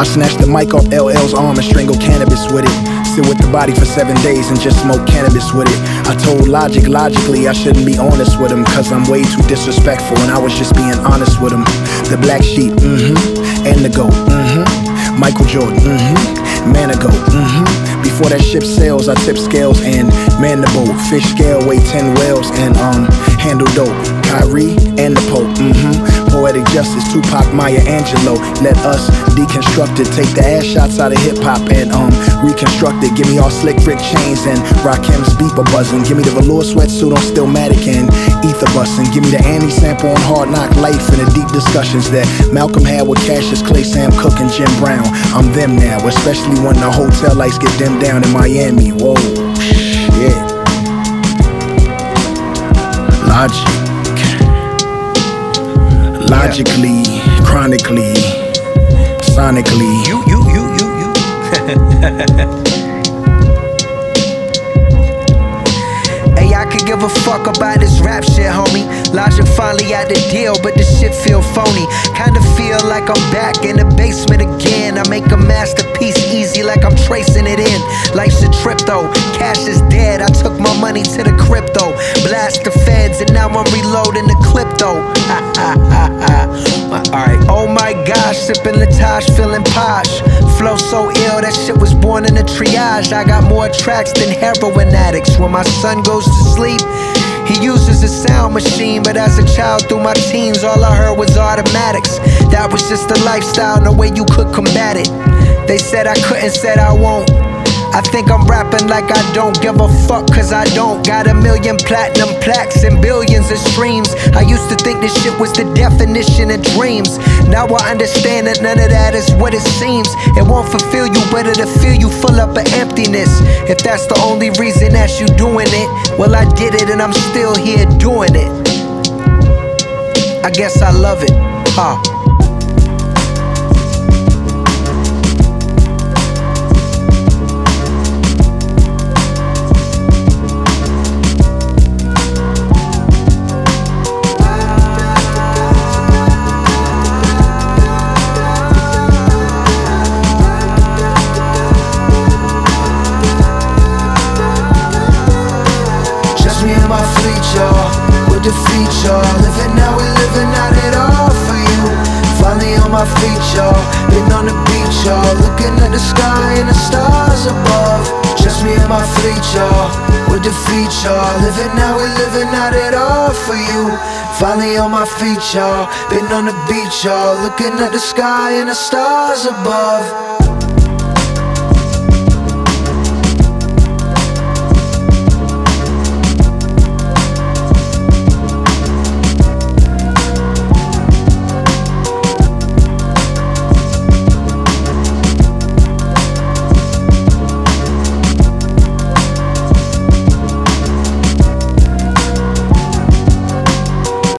I snatched the mic off LL's arm and strangled cannabis with it. Sit with the body for 7 days and just smoke cannabis with it. I told Logic, logically I shouldn't be honest with him, cause I'm way too disrespectful and I was just being honest with him. The black sheep, and the goat, Michael Jordan, man a goat, Before that ship sails, I tip scales and man the boat. Fish scale weigh 10 whales and handle dope. Kyrie and the Pope, Poetic justice, Tupac, Maya Angelou. Let us deconstruct it, take the ass shots out of hip hop and reconstruct it. Give me all slick Rick chains and Rakim's beeper buzzing. Give me the velour sweatsuit on Stillmatic and ether busting. Give me the Annie sample on Hard Knock Life and the deep discussions that Malcolm had with Cassius Clay, Sam Cooke, and Jim Brown. I'm them now, especially when the hotel lights get dimmed down in Miami. Whoa, shit. Logic. Logically, chronically, sonically. You. Hey, I could give a fuck about this rap shit, homie. Logic finally had the deal, but this shit feel phony. Kinda feel like I'm back in the basement again. I make a masterpiece easy like I'm tracing it in. Life's a trip though, cash is dead. I took my money to the crypto. Blast the feds and now I'm reloading the clip though. Alright, oh my gosh, sipping Latage, feeling posh. Flow so ill, that shit was born in a triage. I got more tracks than heroin addicts. When my son goes to sleep, he uses a sound machine, but as a child through my teens, all I heard was automatics. That was just the lifestyle, no way you could combat it. They said I couldn't, said I won't. I think I'm rapping like I don't give a fuck, cause I don't. Got 1 million platinum plaques and billions of streams. I used to think this shit was the definition of dreams. Now I understand that none of that is what it seems. It won't fulfill you, but it'll fill you full up of emptiness. If that's the only reason that you doing it, well I did it and I'm still here doing it. I guess I love it, with the feature, living now, we're living out it all for you. Finally on my feet, y'all, been on the beach, y'all, looking at the sky and the stars above. Just me and my fleet, y'all, with the feature, living now, we're living out it all for you. Finally on my feet, y'all, been on the beach, y'all, looking at the sky and the stars above.